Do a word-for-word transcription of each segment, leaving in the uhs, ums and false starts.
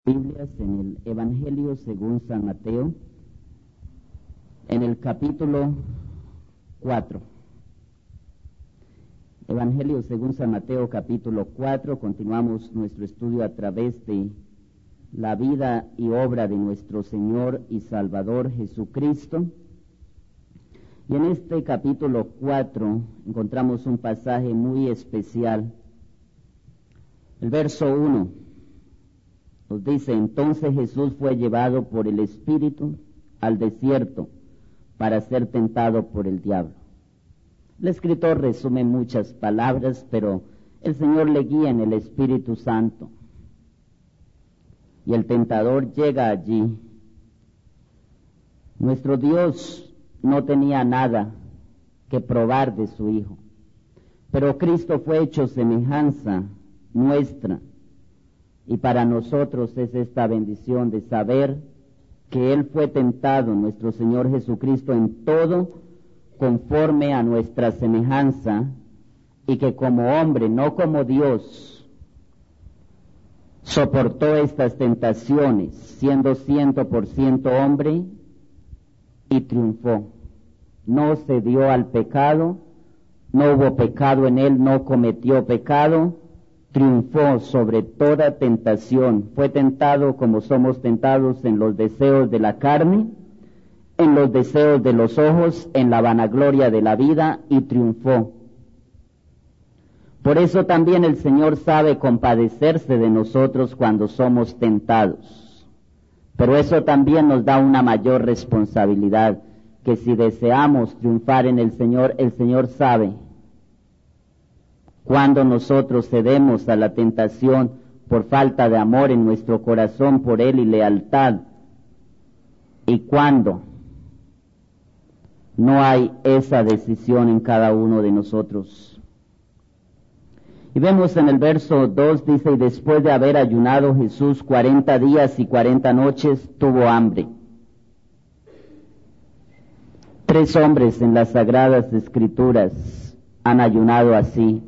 Biblias en el Evangelio según San Mateo, en el capítulo cuatro. Evangelio según San Mateo, capítulo cuatro. Continuamos nuestro estudio a través de la vida y obra de nuestro Señor y Salvador Jesucristo. Y en este capítulo cuatro encontramos un pasaje muy especial. El verso uno. Nos dice: entonces Jesús fue llevado por el Espíritu al desierto para ser tentado por el diablo. El escritor resume muchas palabras, pero el Señor le guía en el Espíritu Santo. Y el tentador llega allí. Nuestro Dios no tenía nada que probar de su Hijo, pero Cristo fue hecho semejanza nuestra. Y para nosotros es esta bendición de saber que Él fue tentado, nuestro Señor Jesucristo, en todo conforme a nuestra semejanza, y que como hombre, no como Dios, soportó estas tentaciones, siendo ciento por ciento hombre, y triunfó. No cedió al pecado, no hubo pecado en Él, no cometió pecado, triunfó sobre toda tentación. Fue tentado como somos tentados en los deseos de la carne, en los deseos de los ojos, en la vanagloria de la vida, y triunfó. Por eso también el Señor sabe compadecerse de nosotros cuando somos tentados. Pero eso también nos da una mayor responsabilidad, que si deseamos triunfar en el Señor, el Señor sabe cuando nosotros cedemos a la tentación por falta de amor en nuestro corazón por Él y lealtad, y cuando no hay esa decisión en cada uno de nosotros. Y vemos en el verso dos, dice: y después de haber ayunado Jesús cuarenta días y cuarenta noches, tuvo hambre. Tres hombres en las Sagradas Escrituras han ayunado así: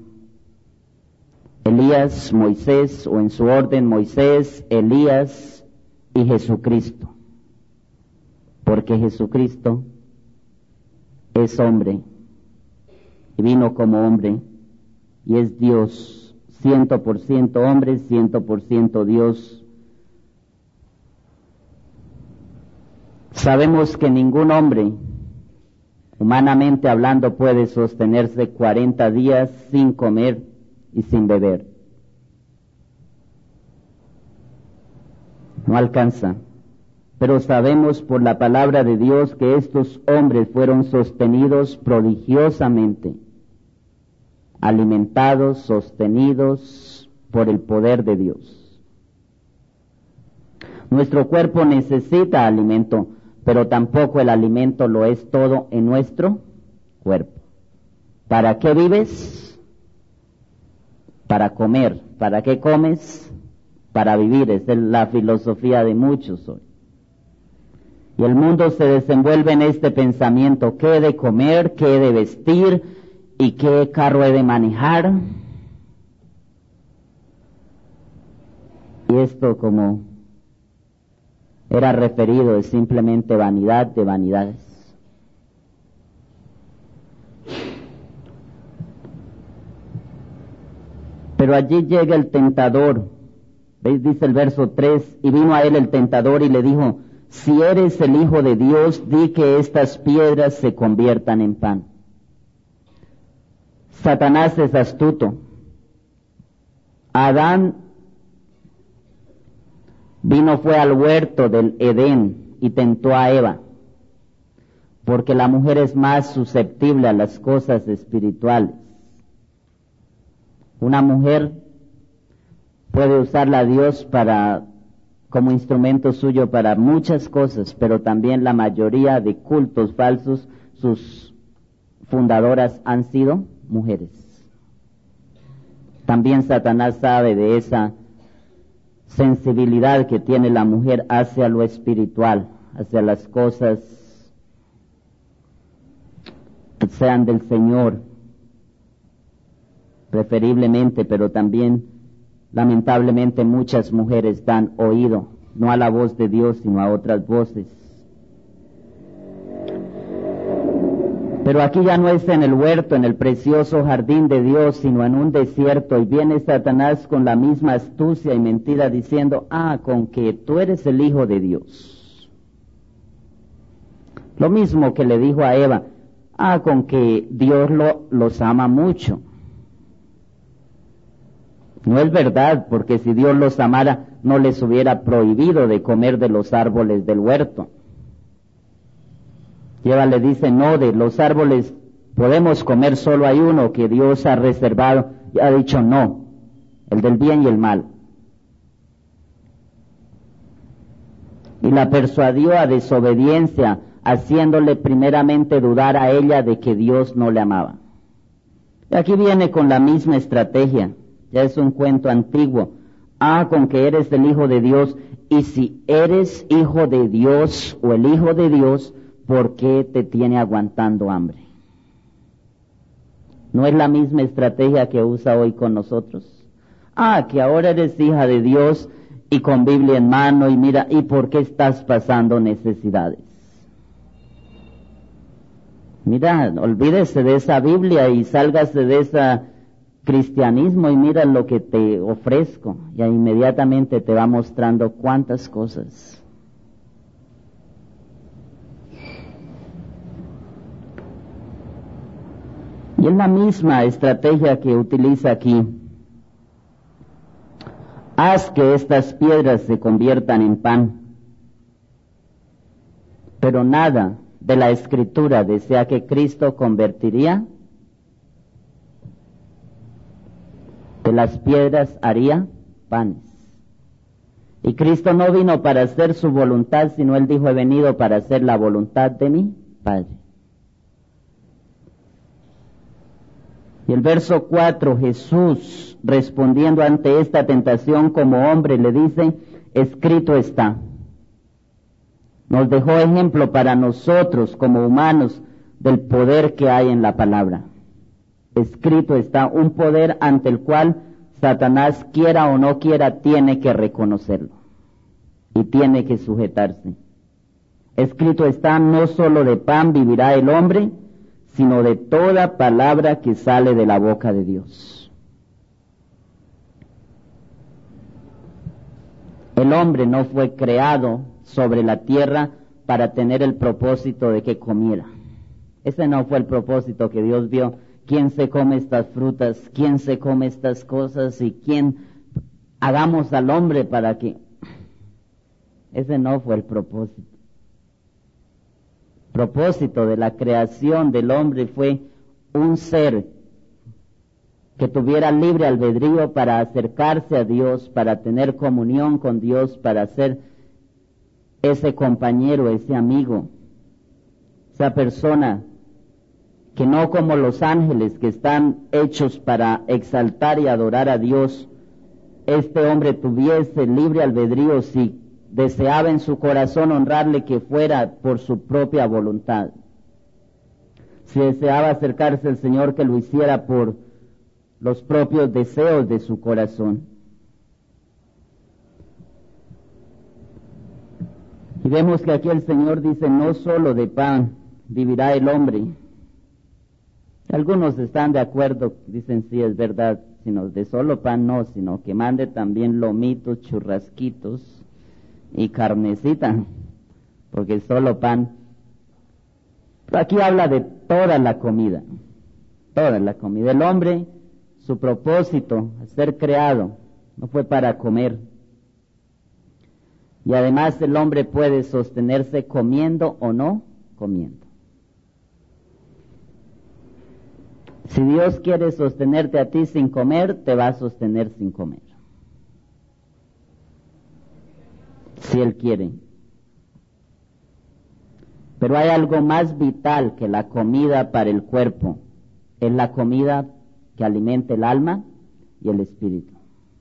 Elías, Moisés, o en su orden Moisés, Elías y Jesucristo. Porque Jesucristo es hombre y vino como hombre, y es Dios, ciento por ciento hombre, ciento por ciento Dios. Sabemos que ningún hombre, humanamente hablando, puede sostenerse cuarenta días sin comer y sin beber. No alcanza. Pero sabemos por la palabra de Dios que estos hombres fueron sostenidos prodigiosamente, alimentados, sostenidos por el poder de Dios. Nuestro cuerpo necesita alimento, pero tampoco el alimento lo es todo en nuestro cuerpo. ¿Para qué vives? Para comer. ¿Para qué comes? Para vivir. Esa es la filosofía de muchos hoy. Y el mundo se desenvuelve en este pensamiento: ¿qué he de comer? ¿Qué he de vestir? ¿Y qué carro he de manejar? Y esto, como era referido, es simplemente vanidad de vanidades. Pero allí llega el tentador. ¿Veis? Dice el verso tres: y vino a él el tentador y le dijo: si eres el Hijo de Dios, di que estas piedras se conviertan en pan. Satanás es astuto. Adán vino, fue al huerto del Edén y tentó a Eva, porque la mujer es más susceptible a las cosas espirituales. Una mujer puede usarla a Dios para, como instrumento suyo para muchas cosas, pero también la mayoría de cultos falsos, sus fundadoras han sido mujeres. También Satanás sabe de esa sensibilidad que tiene la mujer hacia lo espiritual, hacia las cosas que sean del Señor, preferiblemente, pero también Lamentablemente muchas mujeres dan oído, no a la voz de Dios, sino a otras voces. Pero aquí ya no es en el huerto, en el precioso jardín de Dios, sino en un desierto, y viene Satanás con la misma astucia y mentira diciendo, ah, con que tú eres el Hijo de Dios. Lo mismo que le dijo a Eva, ah, con que Dios lo, los ama mucho. No es verdad, porque si Dios los amara, no les hubiera prohibido de comer de los árboles del huerto. Y Eva le dice, no, de los árboles podemos comer, solo hay uno que Dios ha reservado. Y ha dicho, no, el del bien y el mal. Y la persuadió a desobediencia, haciéndole primeramente dudar a ella de que Dios no le amaba. Y aquí viene con la misma estrategia. Ya es un cuento antiguo. Ah, con que eres el Hijo de Dios. Y si eres Hijo de Dios o el Hijo de Dios, ¿por qué te tiene aguantando hambre? ¿No es la misma estrategia que usa hoy con nosotros? Ah, que ahora eres hija de Dios y con Biblia en mano y mira, ¿y por qué estás pasando necesidades? Mira, olvídese de esa Biblia y sálgase de ese cristianismo y mira lo que te ofrezco. Y ahí inmediatamente te va mostrando cuántas cosas. Y es la misma estrategia que utiliza aquí. Haz que estas piedras se conviertan en pan. Pero nada de la Escritura desea que Cristo convertiría. De las piedras haría panes. Y Cristo no vino para hacer su voluntad, sino Él dijo, he venido para hacer la voluntad de mi Padre. Y el verso cuatro, Jesús, respondiendo ante esta tentación como hombre, le dice, escrito está. Nos dejó ejemplo para nosotros como humanos del poder que hay en la palabra. Escrito está, un poder ante el cual Satanás, quiera o no quiera, tiene que reconocerlo y tiene que sujetarse. Escrito está, no solo de pan vivirá el hombre, sino de toda palabra que sale de la boca de Dios. El hombre no fue creado sobre la tierra para tener el propósito de que comiera. Ese no fue el propósito que Dios vio. ¿Quién se come estas frutas? ¿Quién se come estas cosas? ¿Y quién hagamos al hombre para que...? Ese no fue el propósito. El propósito de la creación del hombre fue un ser que tuviera libre albedrío para acercarse a Dios, para tener comunión con Dios, para ser ese compañero, ese amigo, esa persona que no como los ángeles que están hechos para exaltar y adorar a Dios, este hombre tuviese libre albedrío si deseaba en su corazón honrarle, que fuera por su propia voluntad. Si deseaba acercarse al Señor, que lo hiciera por los propios deseos de su corazón. Y vemos que aquí el Señor dice, no solo de pan vivirá el hombre. Algunos están de acuerdo, dicen sí, es verdad, sino de solo pan no, sino que mande también lomitos, churrasquitos y carnecita, porque solo pan. Pero aquí habla de toda la comida, toda la comida. El hombre, su propósito, ser creado, no fue para comer. Y además el hombre puede sostenerse comiendo o no comiendo. Si Dios quiere sostenerte a ti sin comer, te va a sostener sin comer. Si Él quiere. Pero hay algo más vital que la comida para el cuerpo. Es la comida que alimenta el alma y el espíritu.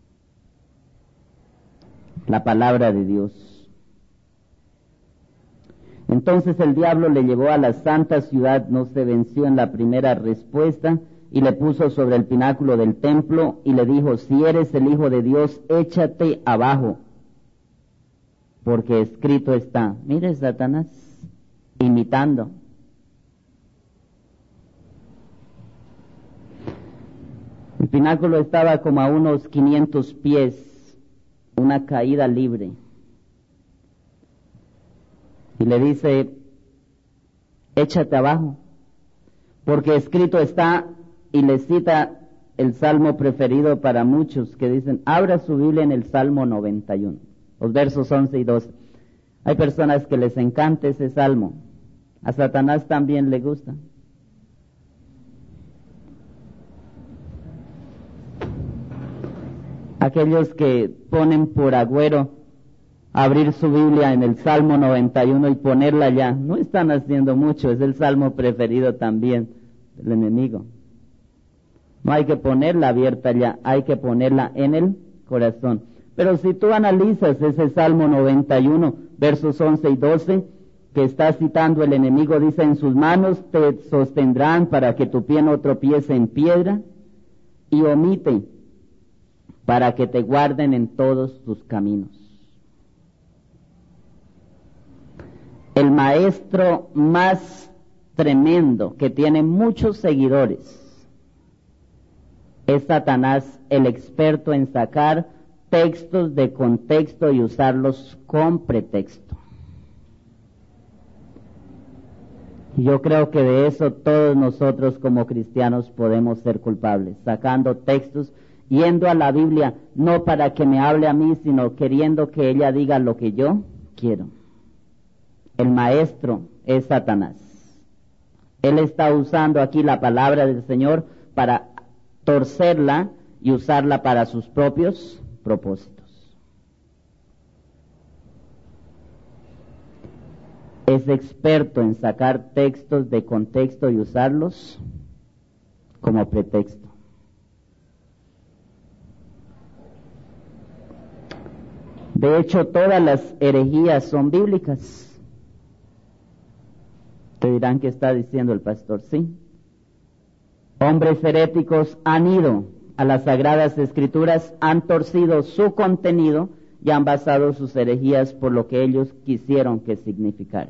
La palabra de Dios. Entonces el diablo le llevó a la santa ciudad, no se venció en la primera respuesta, y le puso sobre el pináculo del templo y le dijo, si eres el Hijo de Dios, échate abajo, porque escrito está. Mire, Satanás, imitando. El pináculo estaba como a unos quinientos pies, una caída libre. Y le dice, échate abajo, porque escrito está, y le cita el salmo preferido para muchos, que dicen, abra su Biblia en el Salmo noventa y uno, los versos once y doce. Hay personas que les encanta ese salmo, a Satanás también le gusta. Aquellos que ponen por agüero abrir su Biblia en el Salmo noventa y uno y ponerla allá, no están haciendo mucho, es el salmo preferido también del enemigo. No hay que ponerla abierta allá, hay que ponerla en el corazón. Pero si tú analizas ese Salmo noventa y uno, versos once y doce, que está citando el enemigo, dice, en sus manos te sostendrán para que tu pie no tropiece en piedra, y omite, para que te guarden en todos tus caminos. El maestro más tremendo, que tiene muchos seguidores, es Satanás, el experto en sacar textos de contexto y usarlos con pretexto. Y yo creo que de eso todos nosotros como cristianos podemos ser culpables, sacando textos, yendo a la Biblia, no para que me hable a mí, sino queriendo que ella diga lo que yo quiero. El maestro es Satanás. Él está usando aquí la palabra del Señor para torcerla y usarla para sus propios propósitos. Es experto en sacar textos de contexto y usarlos como pretexto. De hecho, todas las herejías son bíblicas. Te dirán que está diciendo el pastor, sí. Hombres heréticos han ido a las Sagradas Escrituras, han torcido su contenido y han basado sus herejías por lo que ellos quisieron que significara.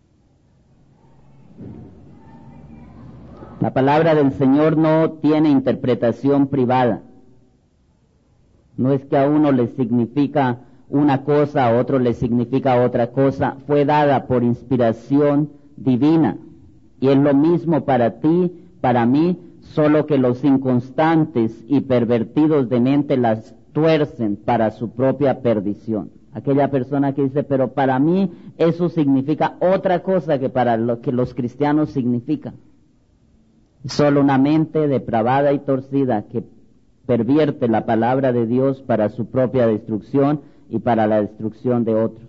La palabra del Señor no tiene interpretación privada. No es que a uno le significa una cosa, a otro le significa otra cosa. Fue dada por inspiración divina y es lo mismo para ti, para mí, solo que los inconstantes y pervertidos de mente las tuercen para su propia perdición. Aquella persona que dice, pero para mí eso significa otra cosa que para lo que los cristianos significan. Solo una mente depravada y torcida que pervierte la palabra de Dios para su propia destrucción y para la destrucción de otros.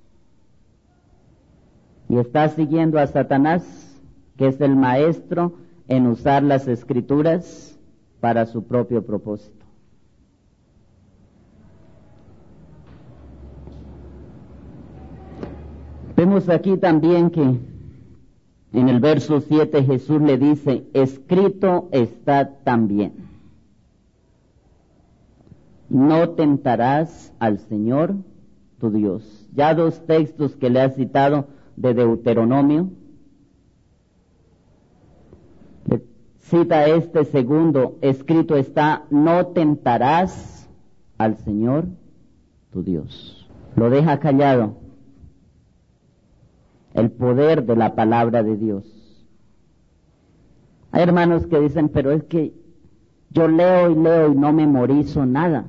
Y está siguiendo a Satanás, que es el maestro en usar las Escrituras para su propio propósito. Vemos aquí también que en el verso siete Jesús le dice, escrito está también, no tentarás al Señor tu Dios. Ya dos textos que le ha citado de Deuteronomio. Cita este segundo, escrito está, no tentarás al Señor tu Dios. Lo deja callado. El poder de la palabra de Dios. Hay hermanos que dicen, pero es que yo leo y leo y no memorizo nada.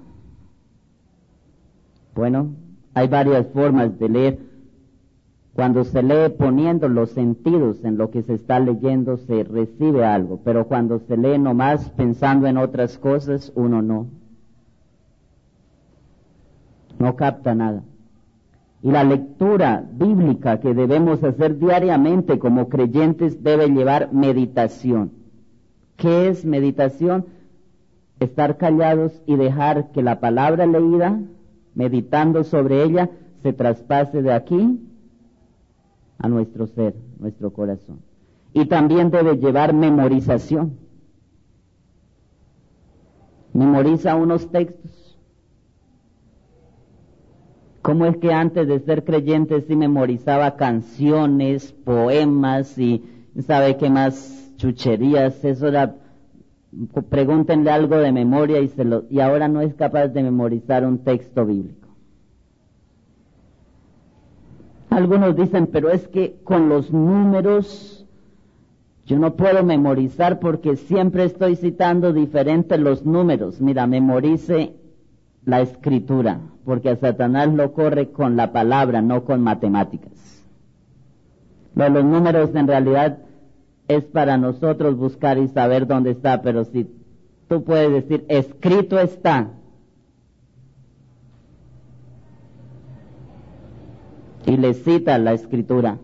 Bueno, hay varias formas de leer. Cuando se lee poniendo los sentidos en lo que se está leyendo, se recibe algo, pero cuando se lee nomás pensando en otras cosas, uno no. No capta nada. Y la lectura bíblica que debemos hacer diariamente como creyentes debe llevar meditación. ¿Qué es meditación? Estar callados y dejar que la palabra leída, meditando sobre ella, se traspase de aquí a nuestro ser, nuestro corazón. Y también debe llevar memorización. memoriza unos textos. ¿Cómo es que antes de ser creyente sí memorizaba canciones, poemas y sabe qué más chucherías? Eso era, pregúntenle algo de memoria y, se lo, y ahora no es capaz de memorizar un texto bíblico. Algunos dicen, pero es que con los números yo no puedo memorizar porque siempre estoy citando diferentes los números. Mira, memorice la escritura, porque a Satanás lo corre con la palabra, no con matemáticas. Lo de los números en realidad es para nosotros buscar y saber dónde está, pero si tú puedes decir, escrito está, y le cita la escritura,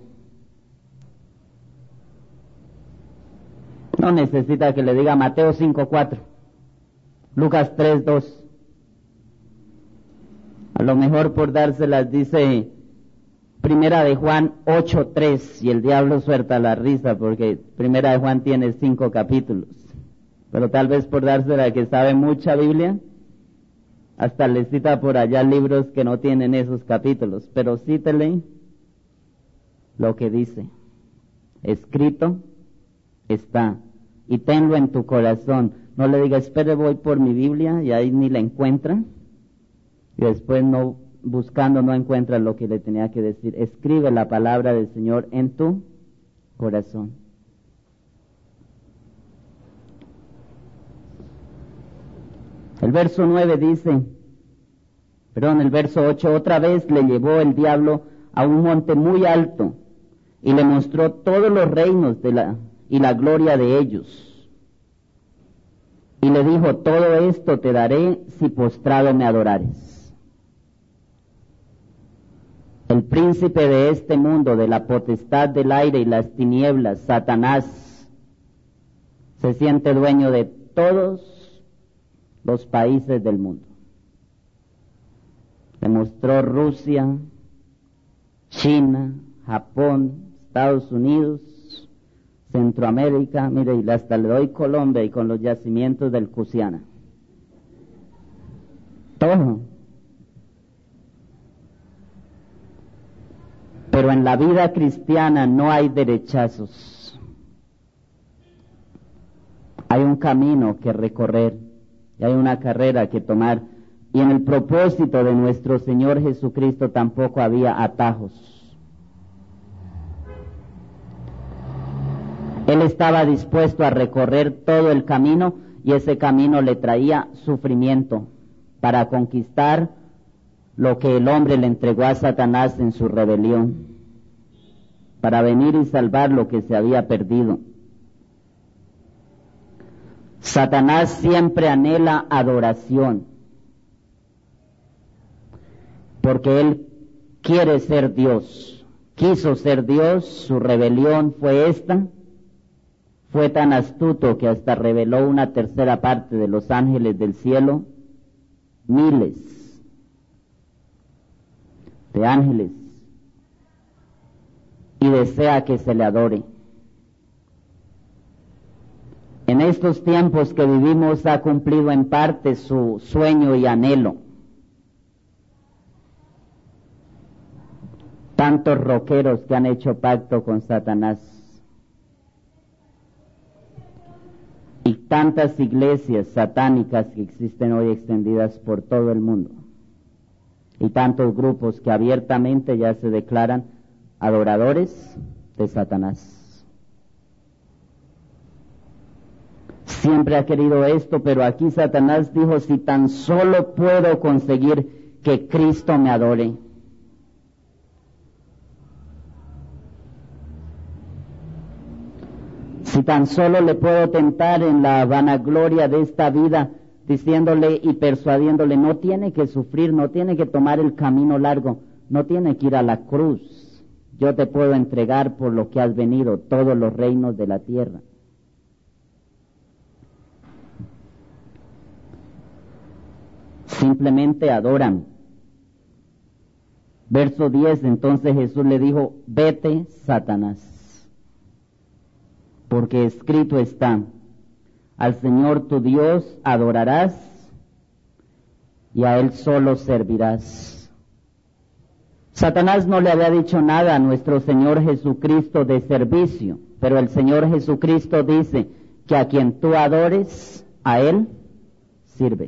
no necesita que le diga Mateo cinco cuatro, Lucas tres dos. A lo mejor por dárselas dice Primera de Juan ocho tres, y el diablo suelta la risa porque Primera de Juan tiene cinco capítulos. Pero tal vez por dársela que sabe mucha Biblia, hasta le cita por allá libros que no tienen esos capítulos. Pero cítele lo que dice. Escrito está. Y tenlo en tu corazón. No le diga, espere, voy por mi Biblia, y ahí ni la encuentra. Y después no, buscando no encuentra lo que le tenía que decir. Escribe la palabra del Señor en tu corazón. El verso nueve dice, perdón, el verso ocho, otra vez le llevó el diablo a un monte muy alto y le mostró todos los reinos de la, y la gloria de ellos. Y le dijo, todo esto te daré si postrado me adorares. El príncipe de este mundo, de la potestad del aire y las tinieblas, Satanás, se siente dueño de todos los países del mundo. Le mostró Rusia, China, Japón, Estados Unidos, Centroamérica, mire, y hasta le doy Colombia y con los yacimientos del Cusiana. Todo. Pero en la vida cristiana no hay derechazos. Hay un camino que recorrer y hay una carrera que tomar. Y en el propósito de nuestro Señor Jesucristo tampoco había atajos. Él estaba dispuesto a recorrer todo el camino y ese camino le traía sufrimiento para conquistar lo que el hombre le entregó a Satanás en su rebelión, para venir y salvar lo que se había perdido. Satanás siempre anhela adoración, porque él quiere ser Dios, quiso ser Dios, su rebelión fue esta, fue tan astuto que hasta reveló una tercera parte de los ángeles del cielo, miles de ángeles, y desea que se le adore. En estos tiempos que vivimos ha cumplido en parte su sueño y anhelo. Tantos rockeros que han hecho pacto con Satanás y tantas iglesias satánicas que existen hoy extendidas por todo el mundo y tantos grupos que abiertamente ya se declaran adoradores de Satanás. Siempre ha querido esto, pero aquí Satanás dijo, si tan solo puedo conseguir que Cristo me adore. Si tan solo le puedo tentar en la vanagloria de esta vida, diciéndole y persuadiéndole, no tiene que sufrir, no tiene que tomar el camino largo, no tiene que ir a la cruz. Yo te puedo entregar por lo que has venido, todos los reinos de la tierra. Simplemente adoran. Verso diez, entonces Jesús le dijo, vete, Satanás, porque escrito está, al Señor tu Dios adorarás y a él solo servirás. Satanás no le había dicho nada a nuestro Señor Jesucristo de servicio, pero el Señor Jesucristo dice que a quien tú adores, a él sirves.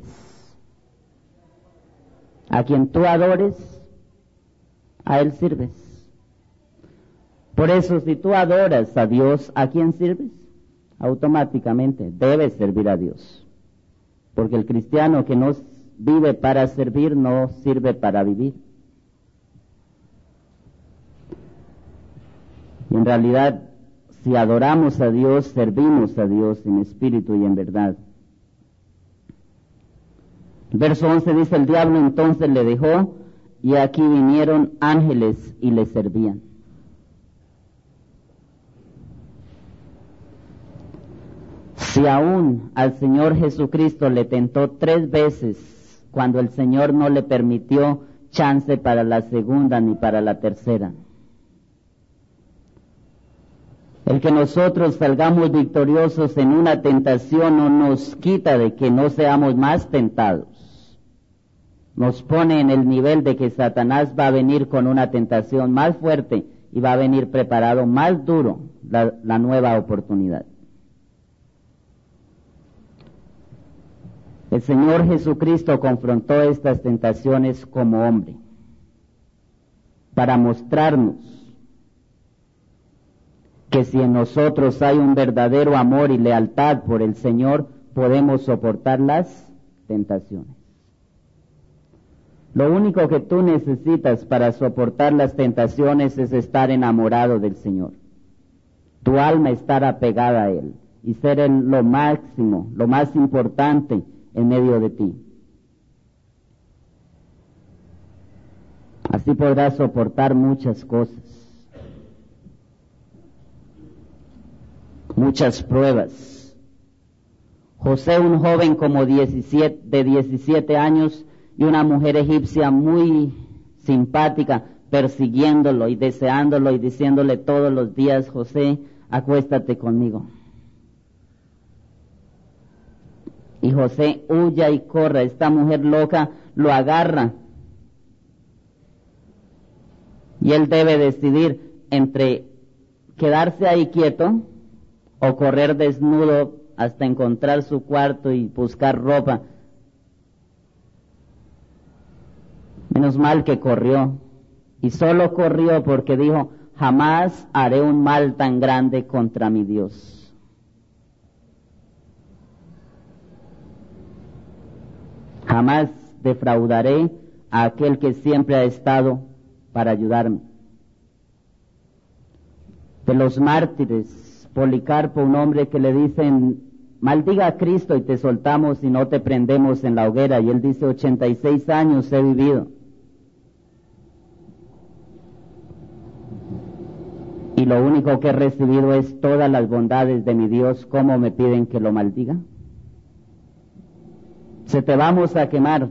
A quien tú adores, a él sirves. Por eso, si tú adoras a Dios, ¿a quién sirves? Automáticamente debes servir a Dios. Porque el cristiano que no vive para servir, no sirve para vivir. Y en realidad, si adoramos a Dios, servimos a Dios en espíritu y en verdad. El verso once dice, el diablo entonces le dejó, y aquí vinieron ángeles y le servían. Si aún al Señor Jesucristo le tentó tres veces, cuando el Señor no le permitió chance para la segunda ni para la tercera. El que nosotros salgamos victoriosos en una tentación no nos quita de que no seamos más tentados. Nos pone en el nivel de que Satanás va a venir con una tentación más fuerte y va a venir preparado más duro la, la nueva oportunidad. El Señor Jesucristo confrontó estas tentaciones como hombre, para mostrarnos que si en nosotros hay un verdadero amor y lealtad por el Señor, podemos soportar las tentaciones. Lo único que tú necesitas para soportar las tentaciones es estar enamorado del Señor. Tu alma estar apegada a Él y ser en lo máximo, lo más importante en medio de ti. Así podrás soportar muchas cosas, muchas pruebas. José, un joven como diecisiete, de diecisiete años, y una mujer egipcia muy simpática, persiguiéndolo y deseándolo y diciéndole todos los días, José, acuéstate conmigo. Y José huya y corre, esta mujer loca lo agarra. Y él debe decidir entre quedarse ahí quieto o correr desnudo hasta encontrar su cuarto y buscar ropa. Menos mal que corrió, y solo corrió porque dijo, jamás haré un mal tan grande contra mi Dios. Jamás defraudaré a aquel que siempre ha estado para ayudarme. De los mártires, Policarpo, un hombre que le dicen, maldiga a Cristo y te soltamos y no te prendemos en la hoguera, y él dice, ochenta y seis años he vivido. Y lo único que he recibido es todas las bondades de mi Dios. ¿Cómo me piden que lo maldiga? Se te vamos a quemar.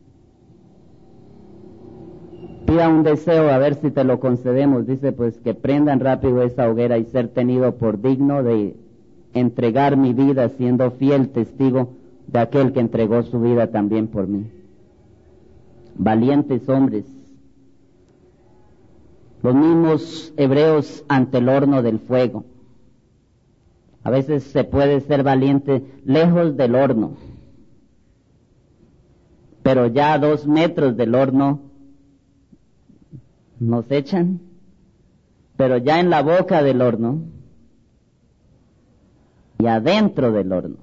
Pida un deseo a ver si te lo concedemos. Dice, pues que prendan rápido esa hoguera y ser tenido por digno de entregar mi vida siendo fiel testigo de aquel que entregó su vida también por mí. Valientes hombres. Los mismos hebreos ante el horno del fuego. A veces se puede ser valiente lejos del horno, pero ya a dos metros del horno nos echan, pero ya en la boca del horno y adentro del horno.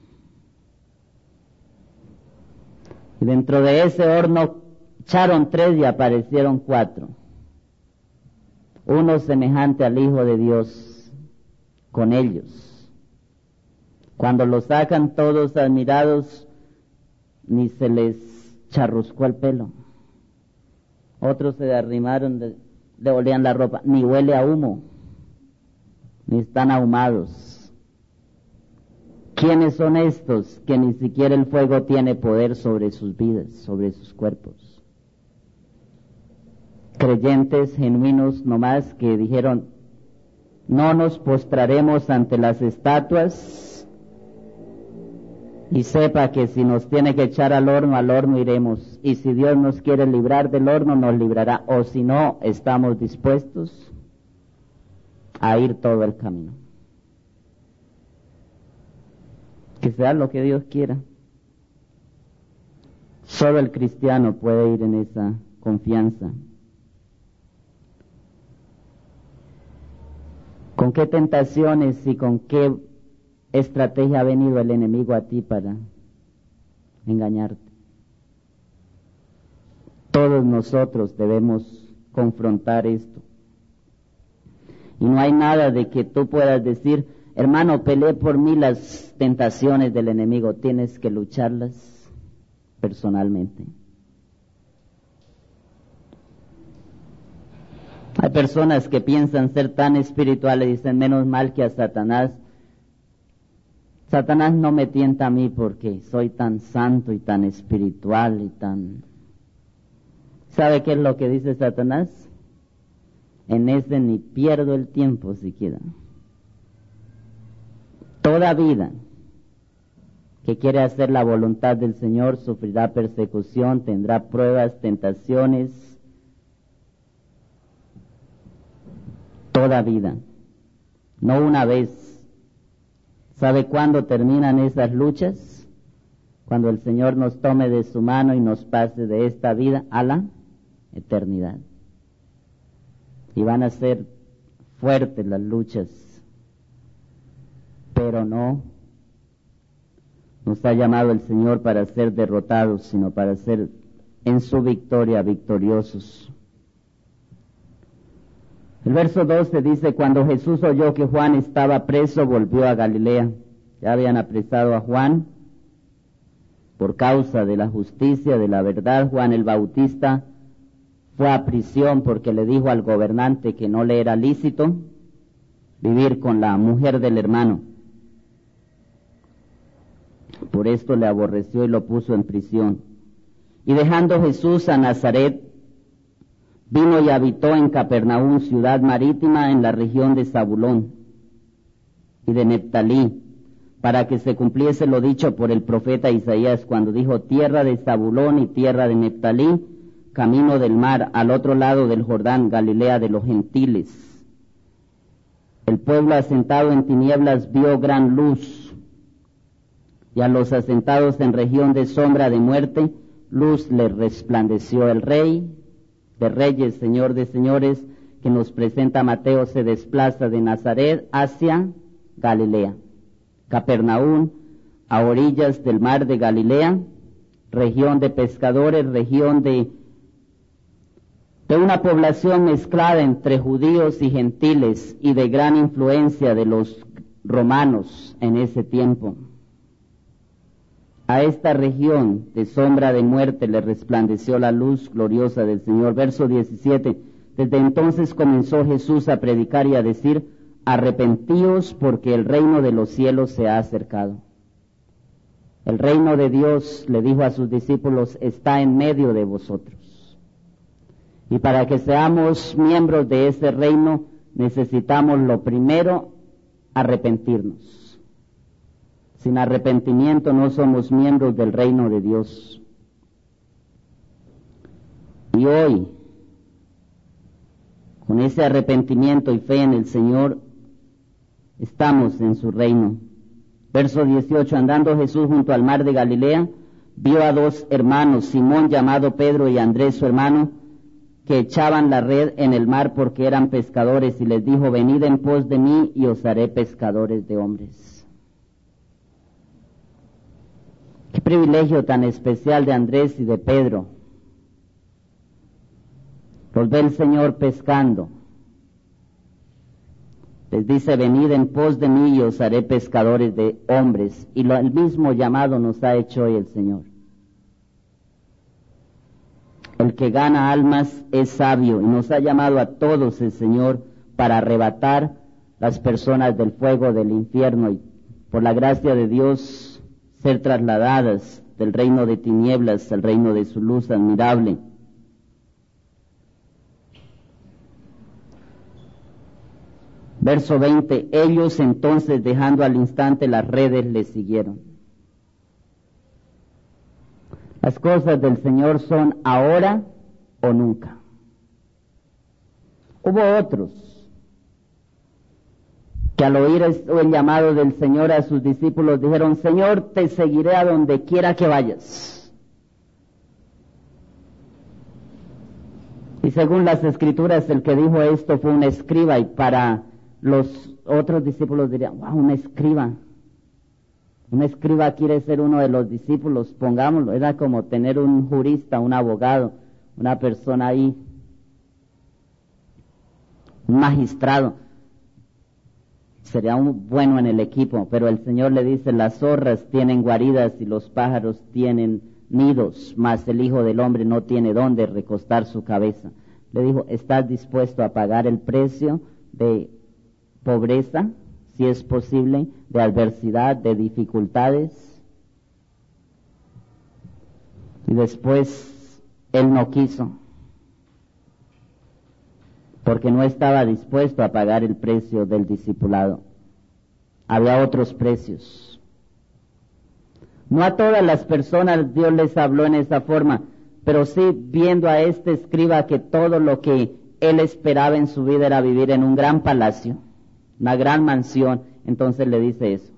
Y dentro de ese horno echaron tres y aparecieron cuatro. Uno semejante al Hijo de Dios con ellos. Cuando lo sacan todos admirados, ni se les charruscó el pelo. Otros se arrimaron, de, le olían la ropa, ni huele a humo, ni están ahumados. ¿Quiénes son estos que ni siquiera el fuego tiene poder sobre sus vidas, sobre sus cuerpos? Creyentes genuinos nomás que dijeron, no nos postraremos ante las estatuas, Y sepa que si nos tiene que echar al horno, al horno iremos. Y si Dios nos quiere librar del horno, nos librará. O si no, estamos dispuestos a ir todo el camino. Que sea lo que Dios quiera. Solo el cristiano puede ir en esa confianza. ¿Con qué tentaciones y con qué estrategia ha venido el enemigo a ti para engañarte? Todos nosotros debemos confrontar esto. Y no hay nada de que tú puedas decir, hermano, peleé por mí las tentaciones del enemigo. Tienes que lucharlas personalmente. Hay personas que piensan ser tan espirituales y dicen, menos mal que a Satanás. Satanás no me tienta a mí porque soy tan santo y tan espiritual y tan... ¿Sabe qué es lo que dice Satanás? En ese ni pierdo el tiempo siquiera. Toda vida que quiere hacer la voluntad del Señor sufrirá persecución, tendrá pruebas, tentaciones. Toda vida, no una vez. ¿Sabe cuándo terminan esas luchas? Cuando el Señor nos tome de su mano y nos pase de esta vida a la eternidad. Y van a ser fuertes las luchas, pero no nos ha llamado el Señor para ser derrotados, sino para ser en su victoria victoriosos. El verso doce dice, cuando Jesús oyó que Juan estaba preso, volvió a Galilea. Ya habían apresado a Juan por causa de la justicia, de la verdad. Juan el Bautista fue a prisión porque le dijo al gobernante que no le era lícito vivir con la mujer del hermano. Por esto le aborreció y lo puso en prisión. Y dejando Jesús a Nazaret, vino y habitó en Capernaum, ciudad marítima en la región de Zabulón y de Neftalí, para que se cumpliese lo dicho por el profeta Isaías, cuando dijo, tierra de Zabulón y tierra de Neftalí, camino del mar, al otro lado del Jordán, Galilea de los gentiles. El pueblo asentado en tinieblas vio gran luz, y a los asentados en región de sombra de muerte, luz les resplandeció. El Rey de Reyes, Señor de Señores, que nos presenta Mateo, se desplaza de Nazaret hacia Galilea. Capernaum, a orillas del mar de Galilea, región de pescadores, región de, de una población mezclada entre judíos y gentiles y de gran influencia de los romanos en ese tiempo. A esta región de sombra de muerte le resplandeció la luz gloriosa del Señor. Verso diecisiete. Desde entonces comenzó Jesús a predicar y a decir, arrepentíos porque el reino de los cielos se ha acercado. El reino de Dios, le dijo a sus discípulos, está en medio de vosotros. Y para que seamos miembros de ese reino, necesitamos lo primero, arrepentirnos. Sin arrepentimiento no somos miembros del reino de Dios. Y hoy, con ese arrepentimiento y fe en el Señor, estamos en su reino. Verso dieciocho, andando Jesús junto al mar de Galilea, vio a dos hermanos, Simón llamado Pedro y Andrés su hermano, que echaban la red en el mar porque eran pescadores, y les dijo, venid en pos de mí y os haré pescadores de hombres. Qué privilegio tan especial de Andrés y de Pedro. Los ve el Señor pescando. Les dice, venid en pos de mí y os haré pescadores de hombres. Y lo, el mismo llamado nos ha hecho hoy el Señor. El que gana almas es sabio, y nos ha llamado a todos el Señor para arrebatar las personas del fuego del infierno y por la gracia de Dios ser trasladadas del reino de tinieblas al reino de su luz admirable. Verso veinte, ellos entonces dejando al instante las redes le siguieron. Las cosas del Señor son ahora o nunca. Hubo otros que al oír el llamado del Señor a sus discípulos dijeron: Señor, te seguiré a donde quiera que vayas. Y según las Escrituras, el que dijo esto fue un escriba, y para los otros discípulos dirían: wow, un escriba. Un escriba quiere ser uno de los discípulos, pongámoslo. Era como tener un jurista, un abogado, una persona ahí, un magistrado. Sería un bueno en el equipo, pero el Señor le dice: las zorras tienen guaridas y los pájaros tienen nidos, mas el Hijo del Hombre no tiene dónde recostar su cabeza. Le dijo: ¿estás dispuesto a pagar el precio de pobreza, si es posible, de adversidad, de dificultades? Y después él no quiso, porque no estaba dispuesto a pagar el precio del discipulado. Había otros precios. No a todas las personas Dios les habló en esa forma, pero sí viendo a este escriba que todo lo que él esperaba en su vida era vivir en un gran palacio, una gran mansión, entonces le dice eso.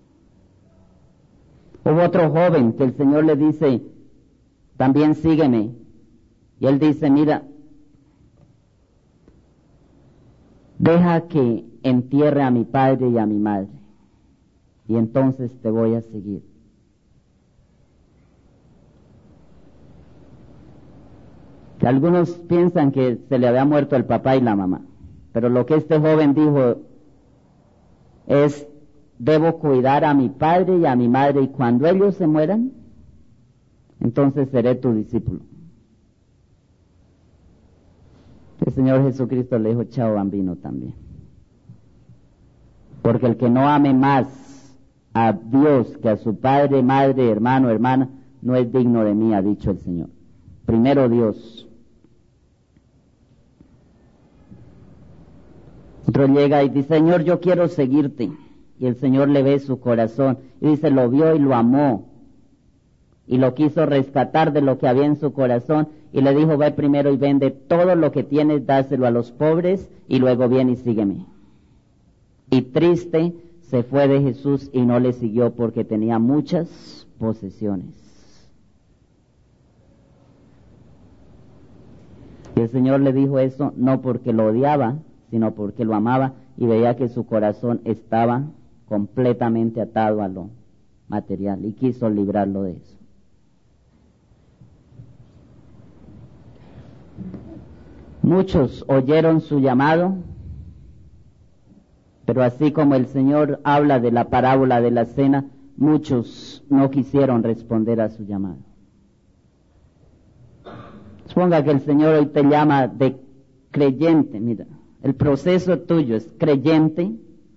Hubo otro joven que el Señor le dice: también sígueme. Y él dice: mira, deja que entierre a mi padre y a mi madre, y entonces te voy a seguir. Que algunos piensan que se le había muerto el papá y la mamá, pero lo que este joven dijo es: debo cuidar a mi padre y a mi madre, y cuando ellos se mueran, entonces seré tu discípulo. El Señor Jesucristo le dijo: chao bambino también. Porque el que no ame más a Dios que a su padre, madre, hermano, hermana, no es digno de mí, ha dicho el Señor. Primero Dios. Otro llega y dice: Señor, yo quiero seguirte. Y el Señor le ve su corazón y dice: lo vio y lo amó, y lo quiso rescatar de lo que había en su corazón, y le dijo: ve primero y vende todo lo que tienes, dáselo a los pobres, y luego viene y sígueme. Y triste se fue de Jesús y no le siguió porque tenía muchas posesiones. Y el Señor le dijo eso no porque lo odiaba, sino porque lo amaba y veía que su corazón estaba completamente atado a lo material y quiso librarlo de eso. Muchos oyeron su llamado, pero así como el Señor habla de la parábola de la cena, muchos no quisieron responder a su llamado. Suponga que el Señor hoy te llama de creyente. Mira, el proceso tuyo es creyente,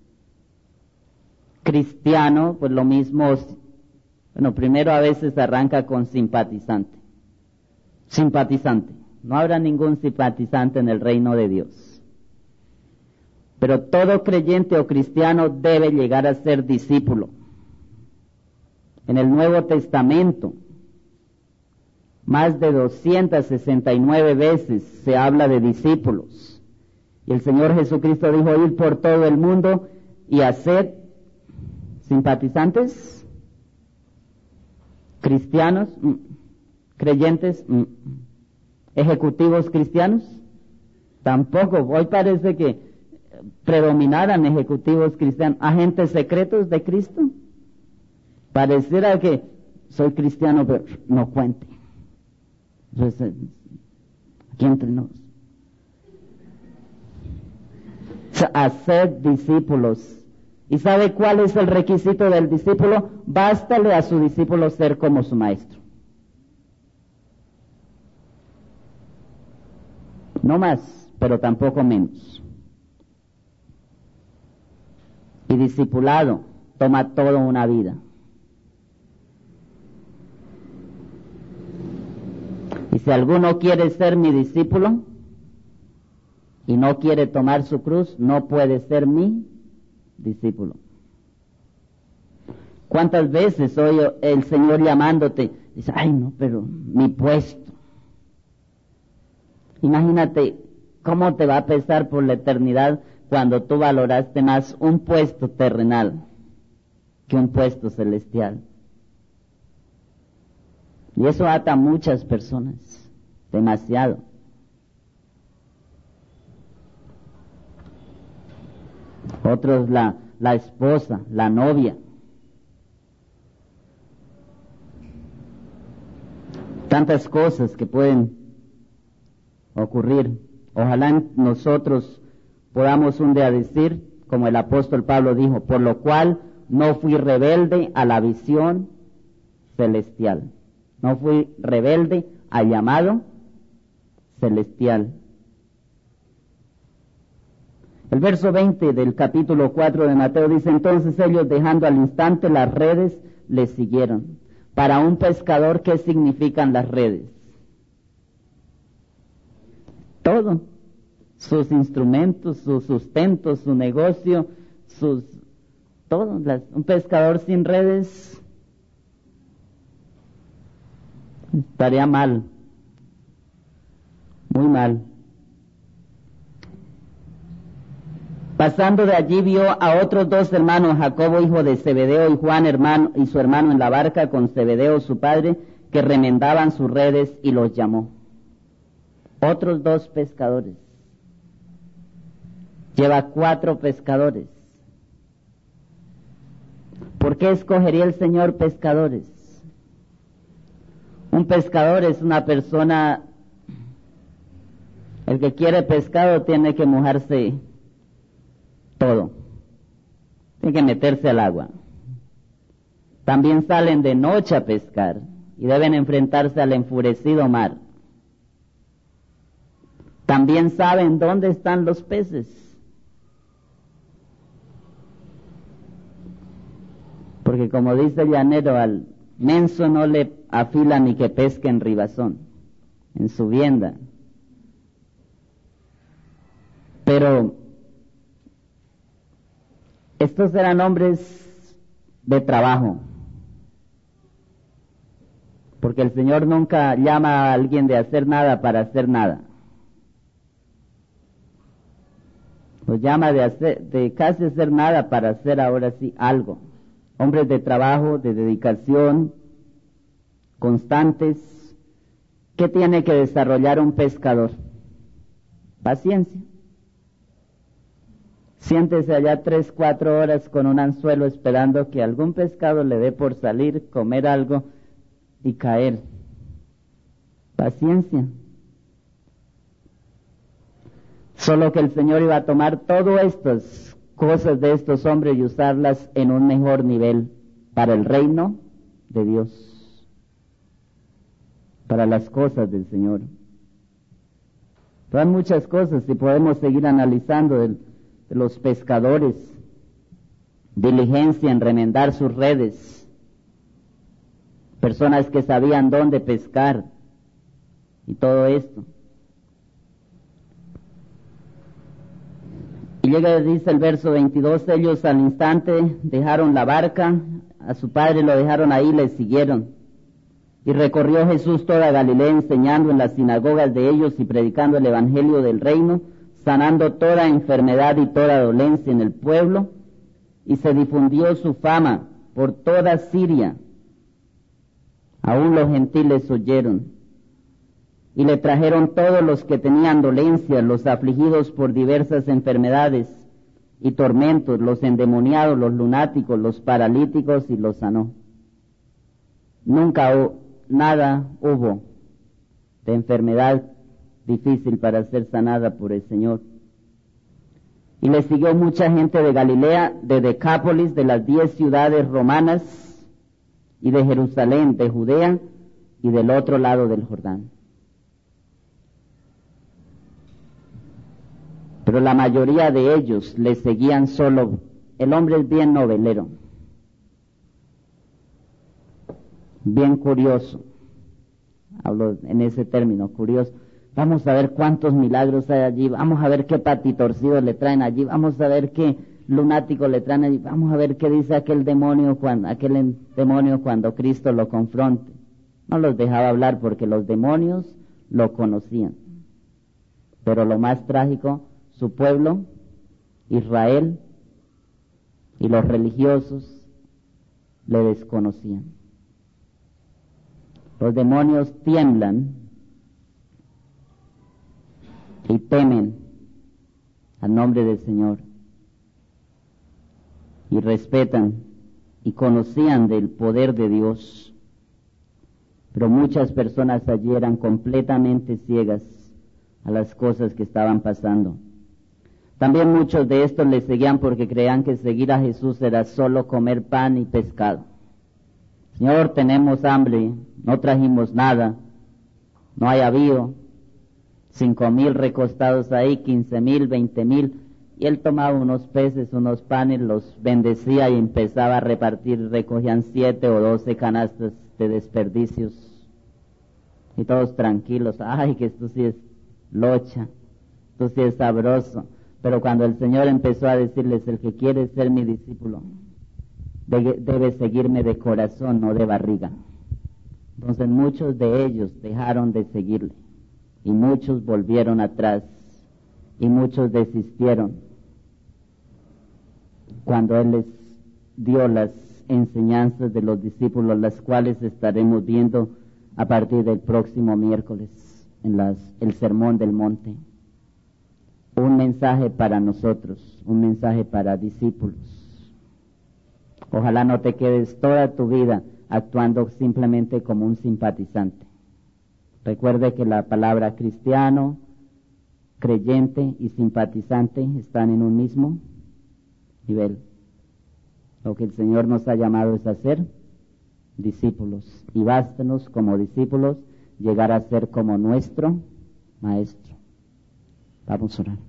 cristiano, pues lo mismo. Bueno, primero a veces arranca con simpatizante. Simpatizante. No habrá ningún simpatizante en el reino de Dios. Pero todo creyente o cristiano debe llegar a ser discípulo. En el Nuevo Testamento, más de doscientas sesenta y nueve veces se habla de discípulos. Y el Señor Jesucristo dijo: ir por todo el mundo y hacer simpatizantes, cristianos, mm. creyentes, mm. ejecutivos cristianos, tampoco. Hoy parece que predominaran ejecutivos cristianos, agentes secretos de Cristo. Pareciera que soy cristiano, pero no cuente. Entonces, aquí entre nos. Hacer discípulos. ¿Y sabe cuál es el requisito del discípulo? Bástale a su discípulo ser como su maestro. No más, pero tampoco menos. Y discipulado toma toda una vida. Y si alguno quiere ser mi discípulo y no quiere tomar su cruz, no puede ser mi discípulo. ¿Cuántas veces oye el Señor llamándote? Dice, ay no, pero mi puesto. Imagínate cómo te va a pesar por la eternidad cuando tú valoraste más un puesto terrenal que un puesto celestial. Y eso ata a muchas personas, demasiado. Otros la, la esposa, la novia. Tantas cosas que pueden ocurrir. Ojalá nosotros podamos un día decir, como el apóstol Pablo dijo, por lo cual no fui rebelde a la visión celestial. No fui rebelde al llamado celestial. El verso veinte del capítulo cuatro de Mateo dice, entonces ellos dejando al instante las redes, les siguieron. Para un pescador, ¿qué significan las redes? Todo. Sus instrumentos, su sustento, su negocio, sus... todo. Las, un pescador sin redes estaría mal. Muy mal. Pasando de allí vio a otros dos hermanos, Jacobo hijo de Zebedeo y Juan hermano y su hermano en la barca con Zebedeo su padre, que remendaban sus redes, y los llamó. Otros dos pescadores. Lleva cuatro pescadores. ¿Por qué escogería el Señor pescadores? Un pescador es una persona, el que quiere pescado tiene que mojarse todo, tiene que meterse al agua. También salen de noche a pescar y deben enfrentarse al enfurecido mar. También saben dónde están los peces, porque como dice el llanero, al menso no le afila ni que pesque en ribazón, en su vienda. Pero estos eran hombres de trabajo, porque el Señor nunca llama a alguien de hacer nada para hacer nada. Los llama de hacer, de casi hacer nada para hacer ahora sí algo. Hombres de trabajo, de dedicación, constantes. ¿Qué tiene que desarrollar un pescador? Paciencia. Siéntese allá tres, cuatro horas con un anzuelo esperando que algún pescado le dé por salir, comer algo y caer. Paciencia. Solo que el Señor iba a tomar todas estas cosas de estos hombres y usarlas en un mejor nivel para el reino de Dios, para las cosas del Señor. Pero hay muchas cosas y podemos seguir analizando del de los pescadores, diligencia en remendar sus redes, personas que sabían dónde pescar y todo esto. Y llega, dice el verso veintidós, ellos al instante dejaron la barca, a su padre lo dejaron ahí, le siguieron. Y recorrió Jesús toda Galilea, enseñando en las sinagogas de ellos y predicando el evangelio del reino, sanando toda enfermedad y toda dolencia en el pueblo, y se difundió su fama por toda Siria. Aún los gentiles oyeron, y le trajeron todos los que tenían dolencias, los afligidos por diversas enfermedades y tormentos, los endemoniados, los lunáticos, los paralíticos, y los sanó. Nunca o, nada hubo de enfermedad difícil para ser sanada por el Señor. Y le siguió mucha gente de Galilea, de Decápolis, de las diez ciudades romanas, y de Jerusalén, de Judea, y del otro lado del Jordán. Pero la mayoría de ellos le seguían solo. El hombre es bien novelero, bien curioso. Hablo en ese término, curioso. Vamos a ver cuántos milagros hay allí, vamos a ver qué patitorcidos le traen allí, vamos a ver qué lunático le traen y vamos a ver qué dice aquel demonio cuando, aquel demonio cuando Cristo lo confronte. No los dejaba hablar porque los demonios lo conocían. Pero lo más trágico, su pueblo, Israel, y los religiosos le desconocían. Los demonios tiemblan y temen al nombre del Señor y respetan y conocían del poder de Dios, pero muchas personas allí eran completamente ciegas a las cosas que estaban pasando. También muchos de estos le seguían porque creían que seguir a Jesús era solo comer pan y pescado. Señor, tenemos hambre, no trajimos nada, no hay habido, cinco mil recostados ahí, quince mil, veinte mil, y él tomaba unos peces, unos panes, los bendecía y empezaba a repartir, recogían siete o doce canastas de desperdicios, y todos tranquilos, ay, que esto sí es locha, esto sí es sabroso. Pero cuando el Señor empezó a decirles, el que quiere ser mi discípulo, debe, debe seguirme de corazón, no de barriga. Entonces muchos de ellos dejaron de seguirle, y muchos volvieron atrás, y muchos desistieron, cuando Él les dio las enseñanzas de los discípulos, las cuales estaremos viendo a partir del próximo miércoles, en las, el Sermón del Monte. Un mensaje para nosotros, un mensaje para discípulos. Ojalá no te quedes toda tu vida actuando simplemente como un simpatizante. Recuerde que la palabra cristiano, creyente y simpatizante están en un mismo nivel. Lo que el Señor nos ha llamado es a ser discípulos, y bástenos como discípulos llegar a ser como nuestro Maestro. Vamos a orar.